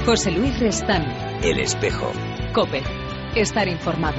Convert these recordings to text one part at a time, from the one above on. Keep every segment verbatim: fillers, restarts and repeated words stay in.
José Luis Restán. El Espejo. COPE. Estar informado.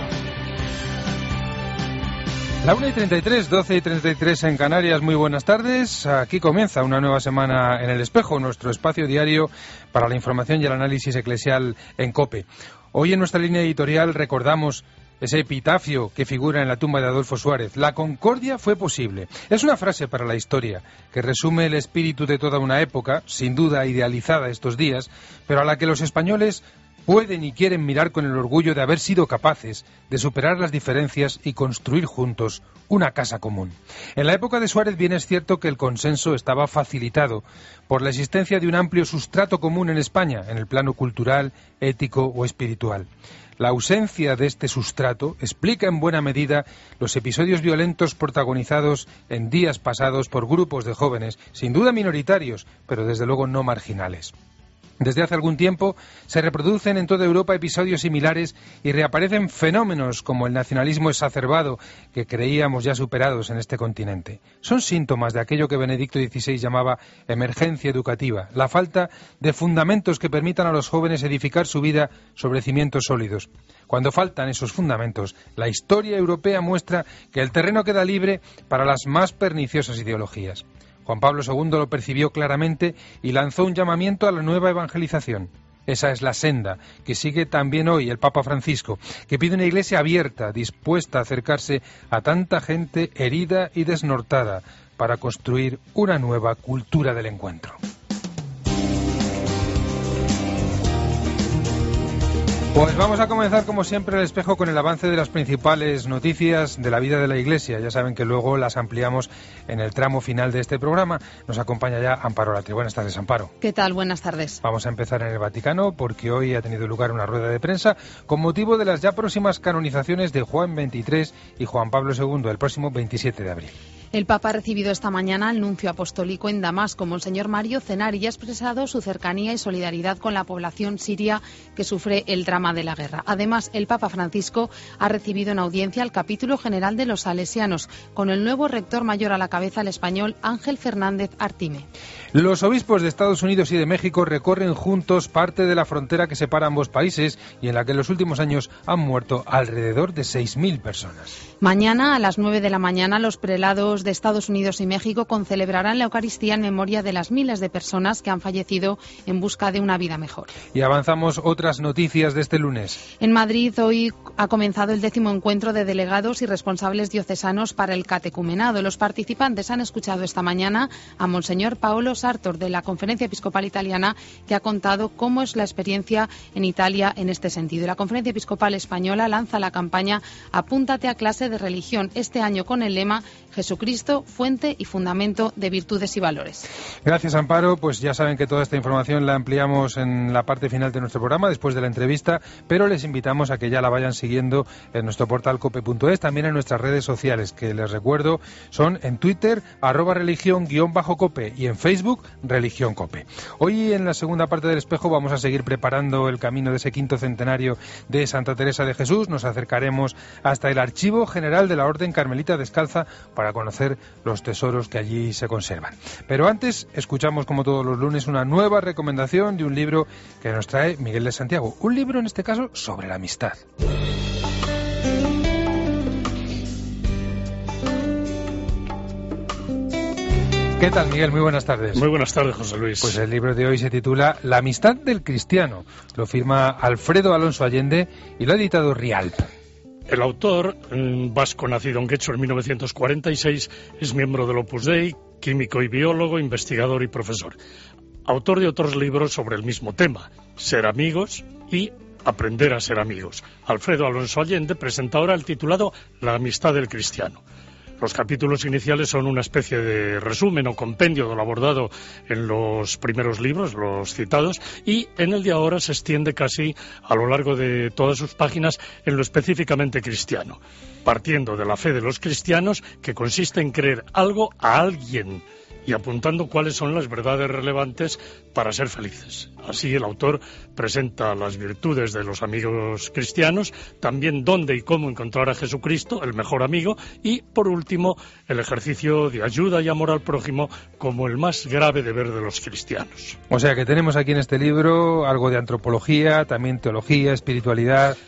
La una y treinta y tres, doce y treinta y tres en Canarias. Muy buenas tardes. Aquí comienza una nueva semana en El Espejo, nuestro espacio diario para la información y el análisis eclesial en COPE. Hoy en nuestra línea editorial recordamos ese epitafio que figura en la tumba de Adolfo Suárez. La concordia fue posible. Es una frase para la historia que resume el espíritu de toda una época, sin duda idealizada estos días, pero a la que los españoles pueden y quieren mirar con el orgullo de haber sido capaces de superar las diferencias y construir juntos una casa común. En la época de Suárez bien es cierto que el consenso estaba facilitado por la existencia de un amplio sustrato común en España, en el plano cultural, ético o espiritual. La ausencia de este sustrato explica en buena medida los episodios violentos protagonizados en días pasados por grupos de jóvenes, sin duda minoritarios, pero desde luego no marginales. Desde hace algún tiempo se reproducen en toda Europa episodios similares y reaparecen fenómenos como el nacionalismo exacerbado que creíamos ya superados en este continente. Son síntomas de aquello que Benedicto dieciséis llamaba emergencia educativa, la falta de fundamentos que permitan a los jóvenes edificar su vida sobre cimientos sólidos. Cuando faltan esos fundamentos, la historia europea muestra que el terreno queda libre para las más perniciosas ideologías. Juan Pablo segundo lo percibió claramente y lanzó un llamamiento a la nueva evangelización. Esa es la senda que sigue también hoy el Papa Francisco, que pide una iglesia abierta, dispuesta a acercarse a tanta gente herida y desnortada para construir una nueva cultura del encuentro. Pues vamos a comenzar como siempre El Espejo con el avance de las principales noticias de la vida de la Iglesia. Ya saben que luego las ampliamos en el tramo final de este programa. Nos acompaña ya Amparo Latre. Buenas tardes, Amparo. ¿Qué tal? Buenas tardes. Vamos a empezar en el Vaticano porque hoy ha tenido lugar una rueda de prensa con motivo de las ya próximas canonizaciones de Juan veintitrés y Juan Pablo segundo el próximo veintisiete de abril. El Papa ha recibido esta mañana al nuncio apostólico en Damasco, Monseñor Mario Zenari, y ha expresado su cercanía y solidaridad con la población siria que sufre el drama de la guerra. Además, el Papa Francisco ha recibido en audiencia al capítulo general de los salesianos, con el nuevo rector mayor a la cabeza, el español Ángel Fernández Artime. Los obispos de Estados Unidos y de México recorren juntos parte de la frontera que separa ambos países y en la que en los últimos años han muerto alrededor de seis mil personas. Mañana, a las nueve de la mañana, los prelados de Estados Unidos y México concelebrarán la Eucaristía en memoria de las miles de personas que han fallecido en busca de una vida mejor. Y avanzamos otras noticias de este lunes. En Madrid hoy ha comenzado el décimo encuentro de delegados y responsables diocesanos para el catecumenado. Los participantes han escuchado esta mañana a Monseñor Paolo Sartor de la Conferencia Episcopal Italiana, que ha contado cómo es la experiencia en Italia en este sentido. Y la Conferencia Episcopal Española lanza la campaña Apúntate a clase de religión, este año con el lema Jesucristo, fuente y fundamento de virtudes y valores. Gracias, Amparo. Pues ya saben que toda esta información la ampliamos en la parte final de nuestro programa, después de la entrevista, pero les invitamos a que ya la vayan siguiendo en nuestro portal cope punto es, también en nuestras redes sociales, que les recuerdo son en Twitter, arroba religión guión bajo cope, y en Facebook, religión cope. Hoy en la segunda parte del Espejo vamos a seguir preparando el camino de ese quinto centenario de Santa Teresa de Jesús. Nos acercaremos hasta el Archivo General de la Orden Carmelita Descalza para conocer los tesoros que allí se conservan. Pero antes, escuchamos como todos los lunes una nueva recomendación de un libro que nos trae Miguel de Santiago. Un libro, en este caso, sobre la amistad. ¿Qué tal, Miguel? Muy buenas tardes. Muy buenas tardes, José Luis. Pues el libro de hoy se titula La amistad del cristiano. Lo firma Alfredo Alonso Allende y lo ha editado Rialp. El autor, vasco nacido en Guecho en mil novecientos cuarenta y seis, es miembro del Opus Dei, químico y biólogo, investigador y profesor. Autor de otros libros sobre el mismo tema, Ser amigos y Aprender a ser amigos. Alfredo Alonso Allende presenta ahora el titulado La amistad del cristiano. Los capítulos iniciales son una especie de resumen o compendio de lo abordado en los primeros libros, los citados, y en el de ahora se extiende casi a lo largo de todas sus páginas en lo específicamente cristiano, partiendo de la fe de los cristianos, que consiste en creer algo a alguien y apuntando cuáles son las verdades relevantes para ser felices. Así el autor presenta las virtudes de los amigos cristianos, también dónde y cómo encontrar a Jesucristo, el mejor amigo, y por último el ejercicio de ayuda y amor al prójimo como el más grave deber de los cristianos. O sea que tenemos aquí en este libro algo de antropología, también teología, espiritualidad.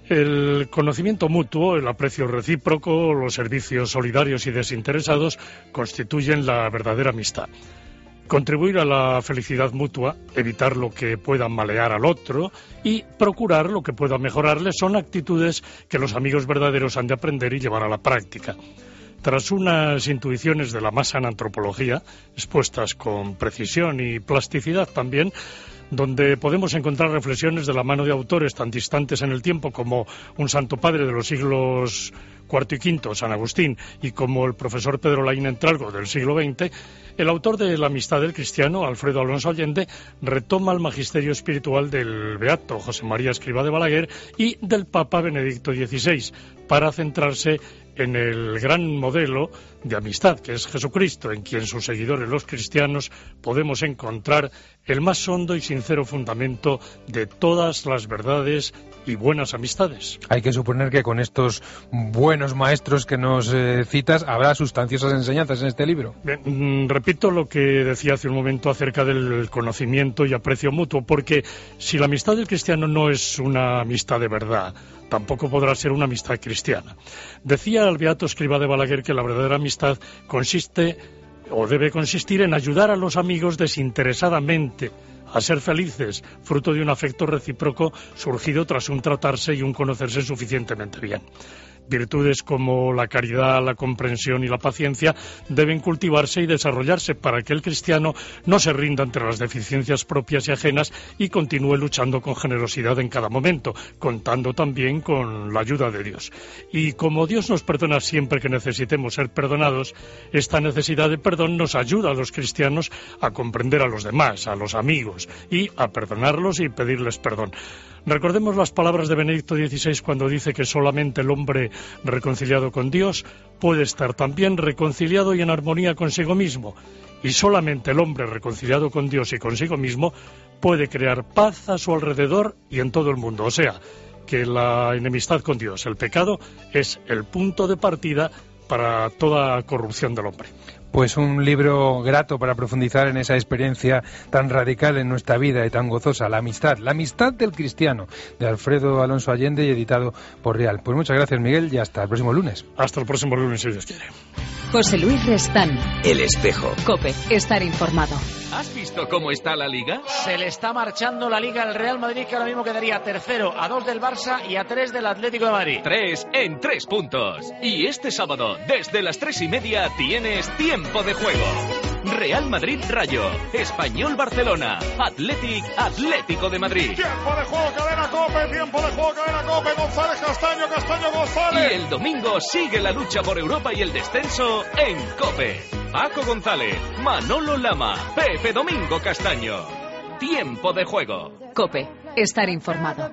El conocimiento mutuo, el aprecio recíproco, los servicios solidarios y desinteresados constituyen la verdadera amistad. Contribuir a la felicidad mutua, evitar lo que pueda malear al otro y procurar lo que pueda mejorarle son actitudes que los amigos verdaderos han de aprender y llevar a la práctica. Tras unas intuiciones de la más sana antropología, expuestas con precisión y plasticidad también, donde podemos encontrar reflexiones de la mano de autores tan distantes en el tiempo como un santo padre de los siglos cuarto y quinto, San Agustín, y como el profesor Pedro Laín Entralgo del siglo veinte, el autor de La amistad del cristiano, Alfredo Alonso Allende, retoma el magisterio espiritual del beato José María Escrivá de Balaguer y del Papa Benedicto dieciséis, para centrarse en el gran modelo de amistad que es Jesucristo, en quien sus seguidores los cristianos podemos encontrar el más hondo y sincero fundamento de todas las verdades y buenas amistades. Hay que suponer que con estos buenos maestros que nos eh, citas habrá sustanciosas enseñanzas en este libro. Bien, mm, repito lo que decía hace un momento acerca del conocimiento y aprecio mutuo, porque si la amistad del cristiano no es una amistad de verdad, tampoco podrá ser una amistad cristiana. Decía el beato Escrivá de Balaguer que la verdadera amistad consiste o debe consistir en ayudar a los amigos desinteresadamente a ser felices, fruto de un afecto recíproco surgido tras un tratarse y un conocerse suficientemente bien. Virtudes como la caridad, la comprensión y la paciencia deben cultivarse y desarrollarse para que el cristiano no se rinda ante las deficiencias propias y ajenas y continúe luchando con generosidad en cada momento, contando también con la ayuda de Dios. Y como Dios nos perdona siempre que necesitemos ser perdonados, esta necesidad de perdón nos ayuda a los cristianos a comprender a los demás, a los amigos, y a perdonarlos y pedirles perdón. Recordemos las palabras de Benedicto dieciséis cuando dice que solamente el hombre reconciliado con Dios puede estar también reconciliado y en armonía consigo mismo, y solamente el hombre reconciliado con Dios y consigo mismo puede crear paz a su alrededor y en todo el mundo. O sea, que la enemistad con Dios, el pecado, es el punto de partida para toda corrupción del hombre. Pues un libro grato para profundizar en esa experiencia tan radical en nuestra vida y tan gozosa, la amistad, la amistad del cristiano, de Alfredo Alonso Allende y editado por Real. Pues muchas gracias, Miguel, y hasta el próximo lunes. Hasta el próximo lunes, si Dios quiere. José Luis Restán. El Espejo. COPE. Estar informado. ¿Has visto cómo está la Liga? Se le está marchando la Liga al Real Madrid, que ahora mismo quedaría tercero, a dos del Barça y a tres del Atlético de Madrid. Tres en tres puntos. Y este sábado, desde las tres y media, tienes tiempo de juego. Real Madrid Rayo, Español Barcelona, Athletic Atlético de Madrid. Tiempo de juego, cadena COPE, tiempo de juego, cadena COPE, González Castaño, Castaño González. Y el domingo sigue la lucha por Europa y el descenso en COPE. Paco González, Manolo Lama, Pepe Domingo Castaño. Tiempo de juego. COPE. Estar informado.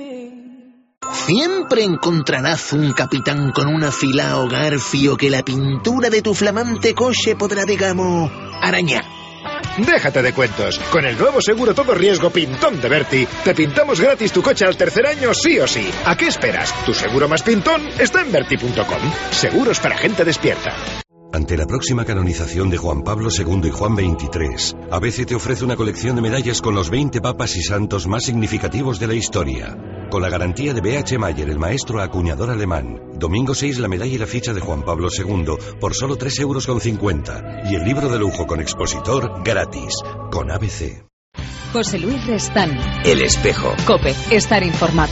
Siempre encontrarás un capitán con un afilado garfio que la pintura de tu flamante coche podrá, digamos, arañar. Déjate de cuentos. Con el nuevo seguro todo riesgo Pintón de Berti, te pintamos gratis tu coche al tercer año sí o sí. ¿A qué esperas? Tu seguro más pintón está en berti punto com. Seguros para gente despierta. Ante la próxima canonización de Juan Pablo segundo y Juan veintitrés, A B C te ofrece una colección de medallas con los veinte papas y santos más significativos de la historia. Con la garantía de B H Mayer, el maestro acuñador alemán. Domingo seis, la medalla y la ficha de Juan Pablo segundo por solo tres euros con cincuenta. Y el libro de lujo con expositor gratis. Con A B C. José Luis Restán. El Espejo. COPE. Estar informado.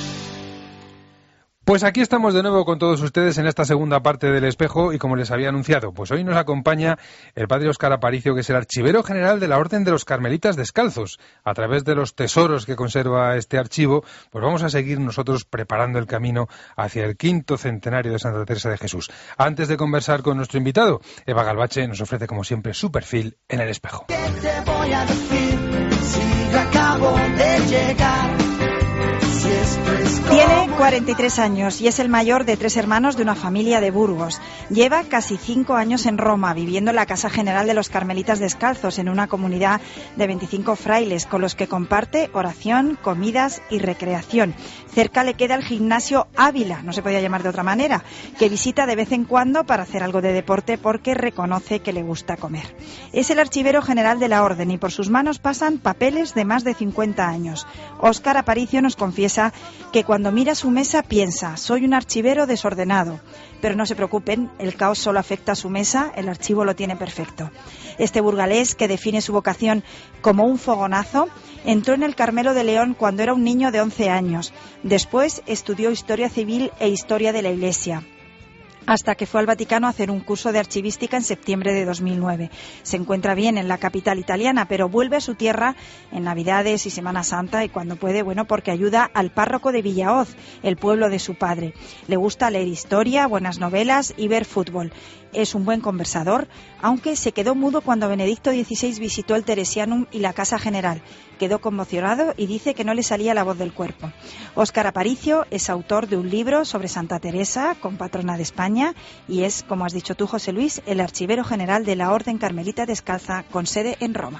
Pues aquí estamos de nuevo con todos ustedes en esta segunda parte del Espejo y como les había anunciado, pues hoy nos acompaña el padre Óscar Aparicio, que es el archivero general de la Orden de los Carmelitas Descalzos. A través de los tesoros que conserva este archivo, pues vamos a seguir nosotros preparando el camino hacia el quinto centenario de Santa Teresa de Jesús. Antes de conversar con nuestro invitado, Eva Galvache nos ofrece como siempre su perfil en el Espejo. ¿Qué te voy a decir si yo acabo de llegar? Si Tiene cuarenta y tres años y es el mayor de tres hermanos de una familia de Burgos. Lleva casi cinco años en Roma, viviendo en la Casa General de los Carmelitas Descalzos, en una comunidad de veinticinco frailes, con los que comparte oración, comidas y recreación. Cerca le queda el gimnasio Ávila, no se podía llamar de otra manera, que visita de vez en cuando para hacer algo de deporte porque reconoce que le gusta comer. Es el archivero general de la Orden y por sus manos pasan papeles de más de cincuenta años. Óscar Aparicio nos confiesa que cuando mira su mesa piensa, soy un archivero desordenado. Pero no se preocupen, el caos solo afecta a su mesa, el archivo lo tiene perfecto. Este burgalés, que define su vocación como un fogonazo, entró en el Carmelo de León cuando era un niño de once años. Después estudió Historia Civil e Historia de la Iglesia, hasta que fue al Vaticano a hacer un curso de archivística en septiembre de dos mil nueve. Se encuentra bien en la capital italiana, pero vuelve a su tierra en Navidades y Semana Santa y cuando puede, bueno, porque ayuda al párroco de Villahoz, el pueblo de su padre. Le gusta leer historia, buenas novelas y ver fútbol. Es un buen conversador, aunque se quedó mudo cuando Benedicto dieciséis visitó el Teresianum y la Casa General. Quedó conmocionado y dice que no le salía la voz del cuerpo. Óscar Aparicio es autor de un libro sobre Santa Teresa, compatrona de España, y es, como has dicho tú, José Luis, el archivero general de la Orden Carmelita Descalza, con sede en Roma.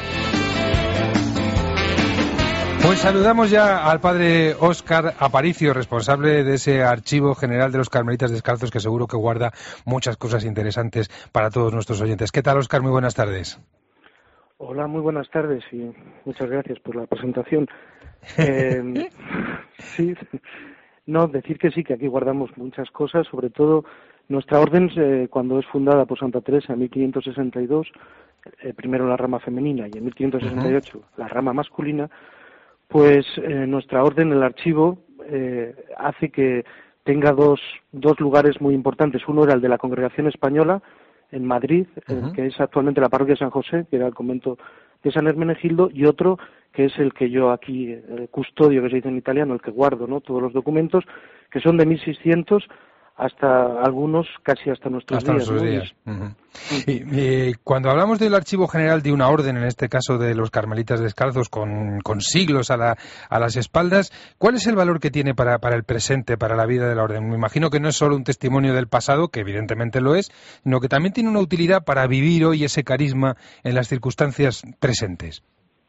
Pues saludamos ya al padre Óscar Aparicio, responsable de ese archivo general de los Carmelitas Descalzos, que seguro que guarda muchas cosas interesantes para todos nuestros oyentes. ¿Qué tal, Óscar? Muy buenas tardes. Hola, muy buenas tardes y muchas gracias por la presentación. Eh, sí, no, decir que sí, que aquí guardamos muchas cosas, sobre todo nuestra orden, eh, cuando es fundada por Santa Teresa en mil quinientos sesenta y dos, eh, primero la rama femenina y en mil quinientos sesenta y ocho uh-huh. la rama masculina, pues eh, nuestra orden, el archivo, eh, hace que tenga dos, dos lugares muy importantes. Uno era el de la Congregación Española en Madrid, uh-huh. eh, que es actualmente la parroquia de San José, que era el convento de San Hermenegildo, y otro que es el que yo aquí, el custodio, que se dice en italiano, el que guardo, ¿no? Todos los documentos, que son de mil seiscientos hasta algunos casi hasta nuestros hasta días. Nuestros ¿no? días. Uh-huh. y, y cuando hablamos del archivo general de una orden, en este caso de los Carmelitas Descalzos, con, con siglos a, la, a las espaldas, ¿cuál es el valor que tiene para, para el presente, para la vida de la orden? Me imagino que no es solo un testimonio del pasado, que evidentemente lo es, sino que también tiene una utilidad para vivir hoy ese carisma en las circunstancias presentes.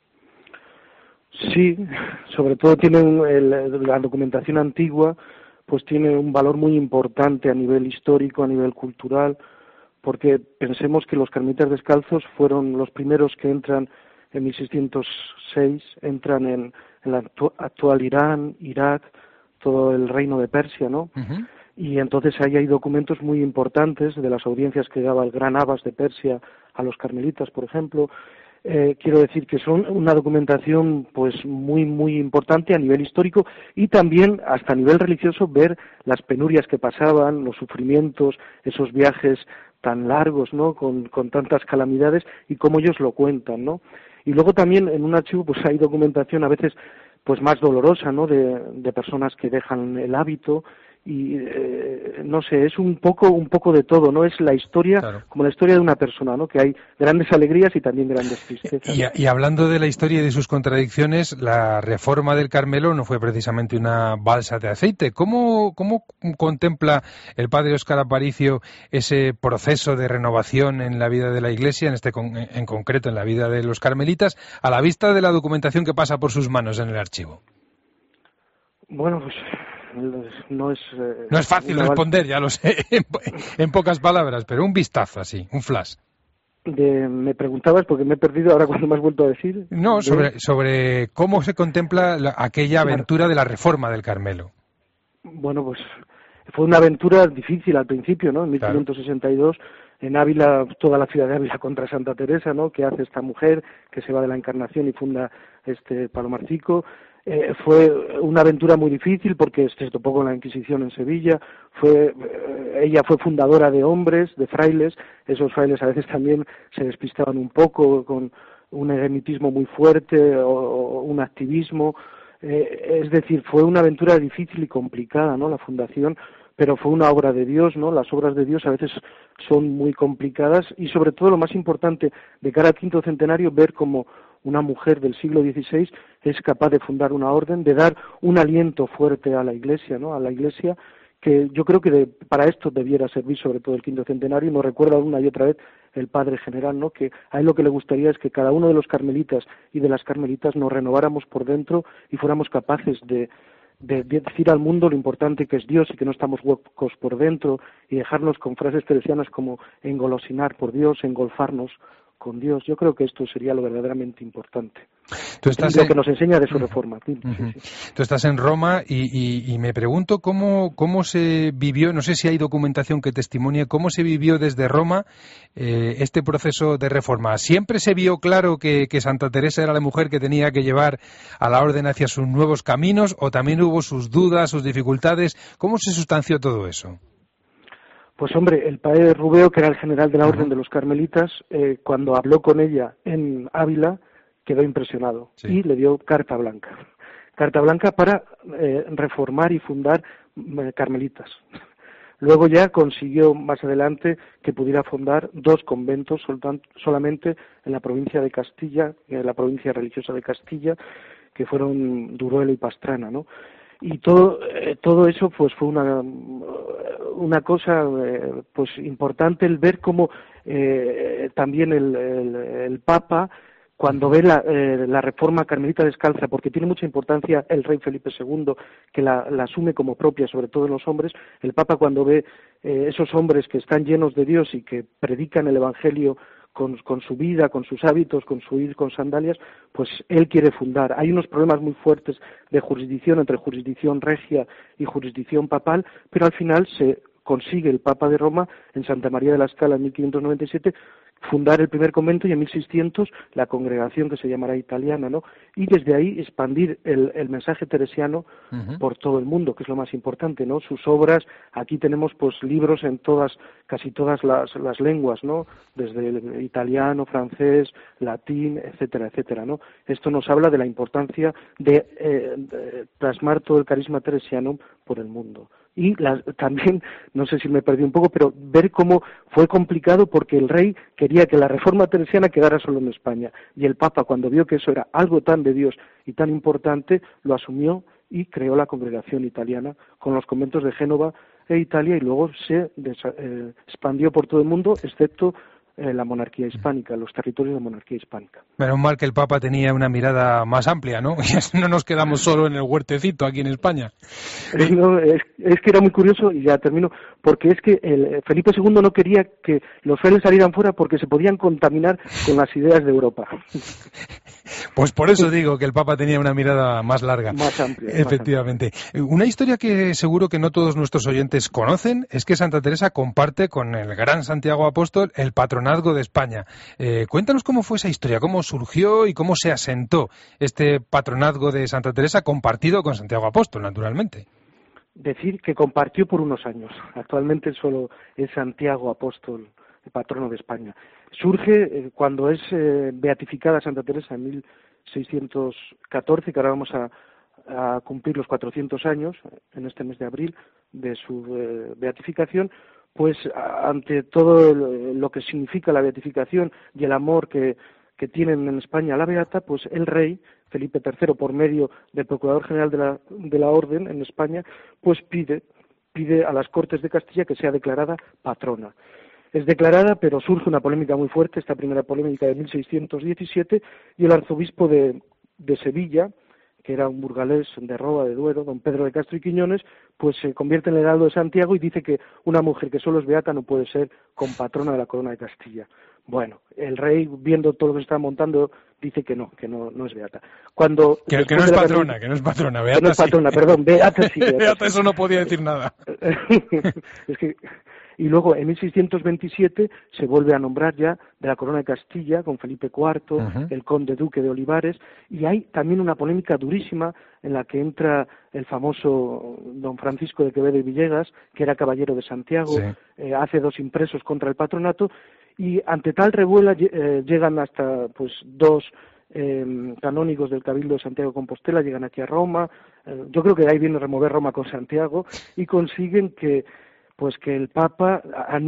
Sí, sobre todo tiene un, el, la documentación antigua, pues tiene un valor muy importante a nivel histórico, a nivel cultural, porque pensemos que los Carmelitas Descalzos fueron los primeros que entran en mil seiscientos seis, entran en el actu- actual Irán, Irak, todo el reino de Persia, ¿no? Uh-huh. Y entonces ahí hay documentos muy importantes de las audiencias que daba el gran Abbas de Persia a los carmelitas, por ejemplo. Eh, quiero decir que son una documentación pues muy muy importante a nivel histórico y también hasta a nivel religioso, ver las penurias que pasaban, los sufrimientos, esos viajes tan largos, ¿no? Con, con tantas calamidades y cómo ellos lo cuentan, ¿no? Y luego también en un archivo pues hay documentación a veces pues más dolorosa, ¿no? De, de personas que dejan el hábito y eh, no sé, es un poco un poco de todo, ¿no? Es la historia, claro, como la historia de una persona, ¿no? Que hay grandes alegrías y también grandes tristezas. Y, y hablando de la historia y de sus contradicciones, la reforma del Carmelo no fue precisamente una balsa de aceite. ¿Cómo, cómo contempla el padre Óscar Aparicio ese proceso de renovación en la vida de la Iglesia, en este con, en concreto en la vida de los carmelitas, a la vista de la documentación que pasa por sus manos en el archivo? Bueno, pues no es eh, no es fácil responder, ya lo sé, en, en pocas palabras, pero un vistazo así, un flash. De, me preguntabas porque me he perdido ahora cuando me has vuelto a decir. No, de... sobre sobre cómo se contempla la, aquella aventura de la reforma del Carmelo. Bueno, pues fue una aventura difícil al principio, ¿no? En mil quinientos sesenta y dos, claro, en Ávila, toda la ciudad de Ávila contra Santa Teresa, ¿no? Que hace esta mujer que se va de la Encarnación y funda este Palomarcico. Eh, fue una aventura muy difícil porque se topó con la Inquisición en Sevilla. Fue eh, ella fue fundadora de hombres, de frailes. Esos frailes a veces también se despistaban un poco con un eremitismo muy fuerte o, o un activismo. Eh, es decir, fue una aventura difícil y complicada, ¿no? La fundación, pero fue una obra de Dios, ¿no? Las obras de Dios a veces son muy complicadas y sobre todo lo más importante de cara al quinto centenario, ver cómo una mujer del siglo dieciséis es capaz de fundar una orden, de dar un aliento fuerte a la Iglesia, ¿no? A la Iglesia, que yo creo que de, para esto debiera servir sobre todo el quinto centenario, y nos recuerda una y otra vez el Padre General, ¿no? Que a él lo que le gustaría es que cada uno de los carmelitas y de las carmelitas nos renováramos por dentro y fuéramos capaces de, de, de decir al mundo lo importante que es Dios y que no estamos huecos por dentro, y dejarnos con frases teresianas como engolosinar por Dios, engolfarnos con Dios. Yo creo que esto sería lo verdaderamente importante. Tú estás lo en... que nos enseña de su reforma. Sí, uh-huh. sí, sí. Tú estás en Roma y, y, y me pregunto cómo, cómo se vivió, no sé si hay documentación que testimonie, cómo se vivió desde Roma eh, este proceso de reforma. ¿Siempre se vio claro que, que Santa Teresa era la mujer que tenía que llevar a la orden hacia sus nuevos caminos, o también hubo sus dudas, sus dificultades? ¿Cómo se sustanció todo eso? Pues hombre, el padre Rubeo, que era el general de la Orden de los Carmelitas, eh, cuando habló con ella en Ávila, quedó impresionado, sí, y le dio carta blanca. Carta blanca para eh, reformar y fundar eh, carmelitas. Luego ya consiguió más adelante que pudiera fundar dos conventos solamente en la provincia de Castilla, en la provincia religiosa de Castilla, que fueron Duruelo y Pastrana, ¿no? Y todo eh, todo eso pues fue una una cosa eh, pues importante, el ver cómo eh, también el, el, el Papa, cuando ve la, eh, la reforma carmelita descalza, porque tiene mucha importancia el rey Felipe segundo, que la, la asume como propia, sobre todo en los hombres, el Papa cuando ve eh, esos hombres que están llenos de Dios y que predican el Evangelio con, con su vida, con sus hábitos, con su ir con sandalias, pues él quiere fundar. Hay unos problemas muy fuertes de jurisdicción entre jurisdicción regia y jurisdicción papal, pero al final se consigue el Papa de Roma en Santa María de la Scala en mil quinientos noventa y siete fundar el primer convento, y en mil seiscientos la congregación que se llamará Italiana, ¿no? Y desde ahí expandir el, el mensaje teresiano uh-huh. por todo el mundo, que es lo más importante, ¿no? Sus obras, aquí tenemos pues libros en todas, casi todas las, las lenguas, ¿no? Desde el italiano, francés, latín, etcétera, etcétera, ¿no? Esto nos habla de la importancia de, eh, de plasmar todo el carisma teresiano por el mundo. Y la, también, no sé si me perdí un poco, pero ver cómo fue complicado porque el rey quería que la reforma teresiana quedara solo en España, y el Papa, cuando vio que eso era algo tan de Dios y tan importante, lo asumió y creó la congregación italiana con los conventos de Génova e Italia, y luego se desa- eh, expandió por todo el mundo, excepto eh, la monarquía hispánica, los territorios de monarquía hispánica. Menos mal que el Papa tenía una mirada más amplia, ¿no? No nos quedamos solo en el huertecito aquí en España. No, es, es que era muy curioso, y ya termino, porque es que el Felipe segundo no quería que los fieles salieran fuera porque se podían contaminar con las ideas de Europa. Pues por eso digo que el Papa tenía una mirada más larga. Más amplia. Efectivamente. Más amplia. Una historia que seguro que no todos nuestros oyentes conocen es que Santa Teresa comparte con el gran Santiago Apóstol el patronazgo de España. Eh, cuéntanos cómo fue esa historia, cómo surgió y cómo se asentó este patronazgo de Santa Teresa compartido con Santiago Apóstol, naturalmente. Decir que compartió por unos años. Actualmente solo es Santiago Apóstol, el patrono de España. Surge eh, cuando es eh, beatificada Santa Teresa en mil seiscientos catorce, que ahora vamos a, a cumplir los cuatrocientos años, en este mes de abril, de su eh, beatificación. Pues a, ante todo el, lo que significa la beatificación y el amor que, que tienen en España a la beata, pues el rey Felipe tercero, por medio del Procurador General de la, de la Orden en España, pues pide, pide a las Cortes de Castilla que sea declarada patrona. Es declarada, pero surge una polémica muy fuerte, esta primera polémica de mil seiscientos diecisiete, y el arzobispo de, de Sevilla, que era un burgalés de Roa de Duero, don Pedro de Castro y Quiñones, pues se convierte en el heraldo de Santiago y dice que una mujer que solo es beata no puede ser compatrona de la corona de Castilla. Bueno, el rey, viendo todo lo que se está montando, dice que no, que no, no es beata. Cuando que, que no es patrona, que no es patrona, beata que no es patrona, sí. Perdón, beata sí. Beata, beata sí. Eso no podía decir nada. Es que... Y luego, en mil seiscientos veintisiete, se vuelve a nombrar ya de la corona de Castilla, con Felipe cuarto, uh-huh. el conde duque de Olivares, y hay también una polémica durísima en la que entra el famoso don Francisco de Quevedo y Villegas, que era caballero de Santiago, sí. eh, hace dos impresos contra el patronato, y ante tal revuela eh, llegan hasta pues dos eh, canónigos del Cabildo de Santiago de Compostela, llegan aquí a Roma, eh, yo creo que de ahí viene remover Roma con Santiago, y consiguen que pues que el Papa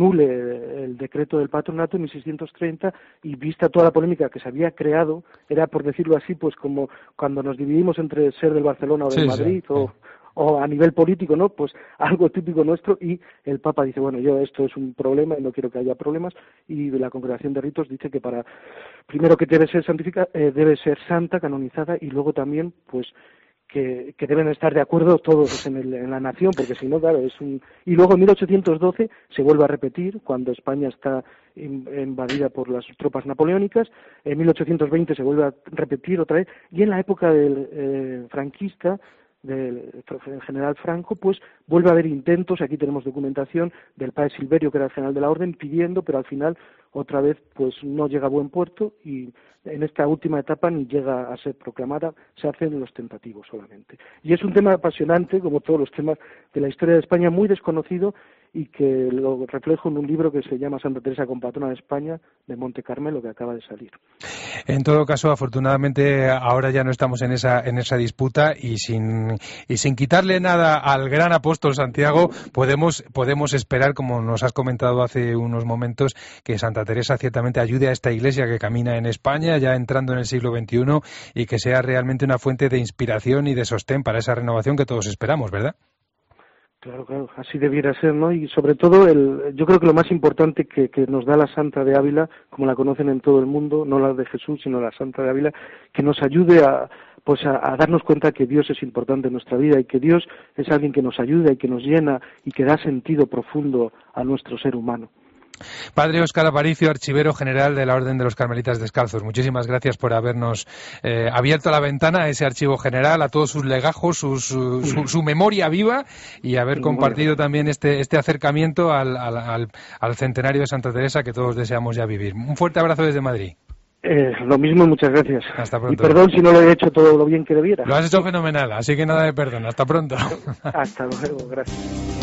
anule el decreto del patronato en mil seiscientos treinta y vista toda la polémica que se había creado, era por decirlo así, pues como cuando nos dividimos entre ser del Barcelona o del sí, Madrid sí, o, sí. o a nivel político, ¿no? Pues algo típico nuestro, y el Papa dice, bueno, yo esto es un problema y no quiero que haya problemas, y la Congregación de Ritos dice que para, primero que debe ser santificada, eh, debe ser santa, canonizada, y luego también, pues, Que, que deben estar de acuerdo todos en, el, en la nación, porque si no, claro, es un... Y luego en mil ochocientos doce se vuelve a repetir, cuando España está in, invadida por las tropas napoleónicas, en mil ochocientos veinte se vuelve a repetir otra vez, y en la época del eh, franquista, del general Franco, pues vuelve a haber intentos, aquí tenemos documentación del padre Silverio, que era el general de la orden, pidiendo, pero al final otra vez pues no llega a buen puerto, y en esta última etapa ni llega a ser proclamada, se hacen los tentativos solamente. Y es un tema apasionante, como todos los temas de la historia de España, muy desconocido, y que lo reflejo en un libro que se llama Santa Teresa Compatrona de España, de Monte Carmelo, que acaba de salir. En todo caso, afortunadamente, ahora ya no estamos en esa en esa disputa, y sin y sin quitarle nada al gran apóstol Santiago, podemos podemos esperar, como nos has comentado hace unos momentos, que Santa Teresa ciertamente ayude a esta Iglesia que camina en España, ya entrando en el siglo veintiuno, y que sea realmente una fuente de inspiración y de sostén para esa renovación que todos esperamos, ¿verdad? Claro, claro, así debiera ser, ¿no? Y sobre todo, el, yo creo que lo más importante que, que nos da la Santa de Ávila, como la conocen en todo el mundo, no la de Jesús, sino la Santa de Ávila, que nos ayude a, pues a, a darnos cuenta que Dios es importante en nuestra vida, y que Dios es alguien que nos ayuda y que nos llena y que da sentido profundo a nuestro ser humano. Padre Óscar Aparicio, archivero general de la Orden de los Carmelitas Descalzos, muchísimas gracias por habernos eh, abierto la ventana a ese archivo general, a todos sus legajos, su, su, su, su memoria viva, y haber compartido también este, este acercamiento al, al, al, al centenario de Santa Teresa que todos deseamos ya vivir. Un fuerte abrazo desde Madrid. Eh, lo mismo, muchas gracias. Hasta pronto. Y perdón si no lo he hecho todo lo bien que debiera. Lo has hecho fenomenal, así que nada de perdón. Hasta pronto. Hasta luego, gracias.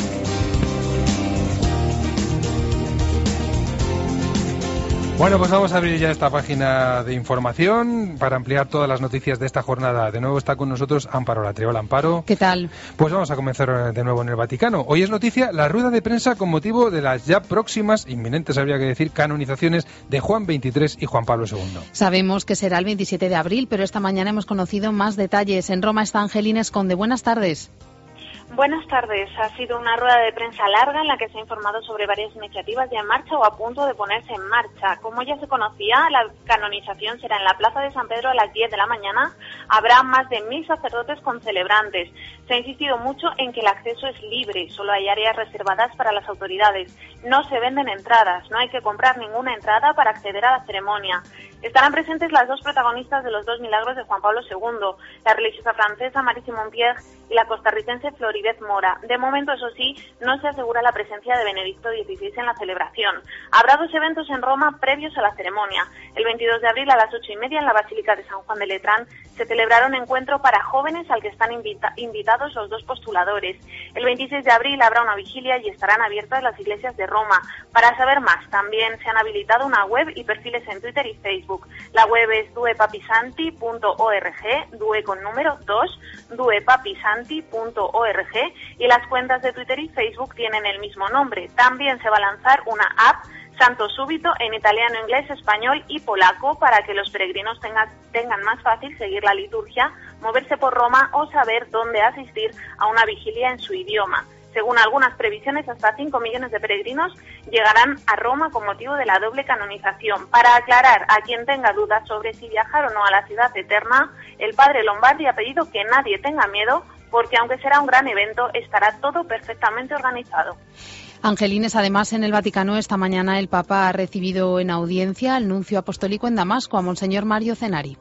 Bueno, pues vamos a abrir ya esta página de información para ampliar todas las noticias de esta jornada. De nuevo está con nosotros Amparo Latria. Hola, Amparo. ¿Qué tal? Pues vamos a comenzar de nuevo en el Vaticano. Hoy es noticia la rueda de prensa con motivo de las ya próximas, inminentes habría que decir, canonizaciones de Juan veintitrés y Juan Pablo segundo. Sabemos que será el veintisiete de abril, pero esta mañana hemos conocido más detalles. En Roma está Angelina Esconde. Buenas tardes. Buenas tardes. Ha sido una rueda de prensa larga en la que se ha informado sobre varias iniciativas ya en marcha o a punto de ponerse en marcha. Como ya se conocía, la canonización será en la Plaza de San Pedro a las diez de la mañana. Habrá más de mil sacerdotes con celebrantes. Se ha insistido mucho en que el acceso es libre, solo hay áreas reservadas para las autoridades. No se venden entradas, no hay que comprar ninguna entrada para acceder a la ceremonia. Estarán presentes las dos protagonistas de los dos milagros de Juan Pablo segundo, la religiosa francesa Marie Simon-Pierre y la costarricense Floribeth Mora. De momento, eso sí, no se asegura la presencia de Benedicto dieciséis en la celebración. Habrá dos eventos en Roma previos a la ceremonia. El veintidós de abril a las ocho y media en la Basílica de San Juan de Letrán se celebrará un encuentro para jóvenes al que están invita- invitados los dos postuladores. El veintiséis de abril habrá una vigilia y estarán abiertas las iglesias de Roma. Para saber más, también se han habilitado una web y perfiles en Twitter y Facebook. La web es due papisanti punto org, due con número dos, due papisanti punto org, y las cuentas de Twitter y Facebook tienen el mismo nombre. También se va a lanzar una app Santo Súbito en italiano, inglés, español y polaco para que los peregrinos tengan, tengan más fácil seguir la liturgia, moverse por Roma o saber dónde asistir a una vigilia en su idioma. Según algunas previsiones, hasta cinco millones de peregrinos llegarán a Roma con motivo de la doble canonización. Para aclarar a quien tenga dudas sobre si viajar o no a la ciudad eterna, el padre Lombardi ha pedido que nadie tenga miedo, porque aunque será un gran evento, estará todo perfectamente organizado. Angelines, además, en el Vaticano esta mañana el Papa ha recibido en audiencia al nuncio apostólico en Damasco, a Monseñor Mario Cenari.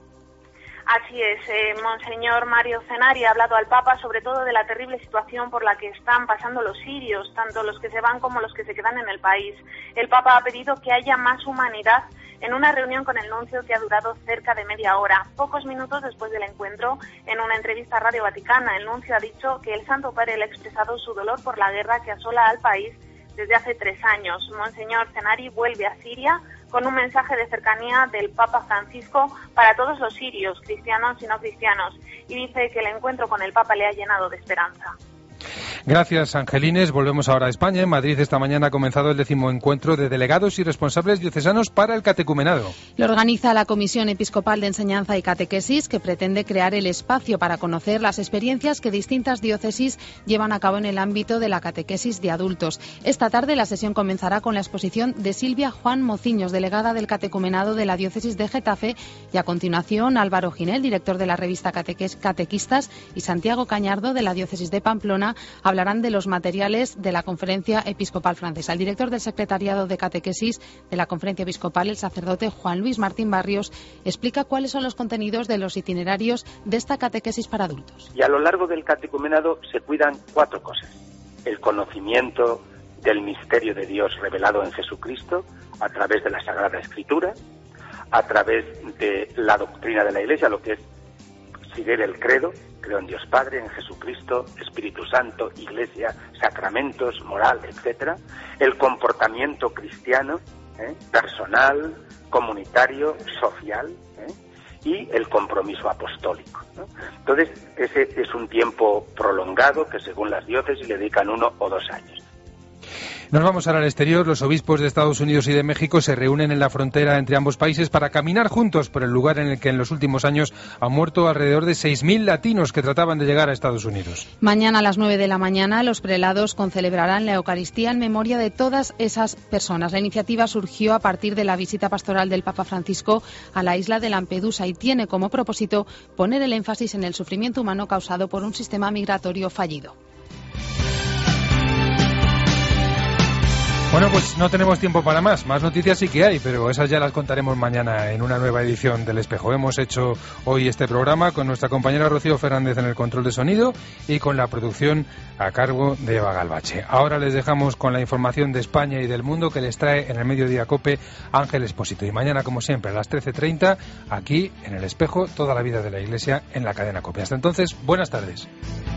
Así es, eh, Monseñor Mario Cenari ha hablado al Papa sobre todo de la terrible situación por la que están pasando los sirios, tanto los que se van como los que se quedan en el país. El Papa ha pedido que haya más humanidad en una reunión con el nuncio que ha durado cerca de media hora. Pocos minutos después del encuentro, en una entrevista a Radio Vaticana, el nuncio ha dicho que el Santo Padre le ha expresado su dolor por la guerra que asola al país desde hace tres años. Monseñor Cenari vuelve a Siria con un mensaje de cercanía del Papa Francisco para todos los sirios, cristianos y no cristianos, y dice que el encuentro con el Papa le ha llenado de esperanza. Gracias, Angelines. Volvemos ahora a España. En Madrid esta mañana ha comenzado el décimo encuentro de delegados y responsables diocesanos para el catecumenado. Lo organiza la Comisión Episcopal de Enseñanza y Catequesis, que pretende crear el espacio para conocer las experiencias que distintas diócesis llevan a cabo en el ámbito de la catequesis de adultos. Esta tarde la sesión comenzará con la exposición de Silvia Juan Mociños, delegada del catecumenado de la diócesis de Getafe, y a continuación Álvaro Ginel, director de la revista Cateques, Catequistas, y Santiago Cañardo, de la diócesis de Pamplona, hablarán de los materiales de la Conferencia Episcopal Francesa. El director del Secretariado de Catequesis de la Conferencia Episcopal, el sacerdote Juan Luis Martín Barrios, explica cuáles son los contenidos de los itinerarios de esta catequesis para adultos. Y a lo largo del catecumenado se cuidan cuatro cosas: el conocimiento del misterio de Dios revelado en Jesucristo a través de la Sagrada Escritura, a través de la doctrina de la Iglesia, lo que es seguir el credo, creo en Dios Padre, en Jesucristo, Espíritu Santo, Iglesia, sacramentos, moral, etcétera, el comportamiento cristiano, ¿eh? personal, comunitario, social, ¿eh? y el compromiso apostólico, ¿no? Entonces, ese es un tiempo prolongado que según las diócesis le dedican uno o dos años. Nos vamos ahora al exterior. Los obispos de Estados Unidos y de México se reúnen en la frontera entre ambos países para caminar juntos por el lugar en el que en los últimos años han muerto alrededor de seis mil latinos que trataban de llegar a Estados Unidos. Mañana a las nueve de la mañana los prelados concelebrarán la Eucaristía en memoria de todas esas personas. La iniciativa surgió a partir de la visita pastoral del Papa Francisco a la isla de Lampedusa y tiene como propósito poner el énfasis en el sufrimiento humano causado por un sistema migratorio fallido. Bueno, pues no tenemos tiempo para más. Más noticias sí que hay, pero esas ya las contaremos mañana en una nueva edición del Espejo. Hemos hecho hoy este programa con nuestra compañera Rocío Fernández en el control de sonido y con la producción a cargo de Eva Galvache. Ahora les dejamos con la información de España y del mundo que les trae en el Mediodía COPE Ángel Expósito. Y mañana, como siempre, a las trece treinta, aquí en el Espejo, toda la vida de la Iglesia en la cadena COPE. Hasta entonces, buenas tardes.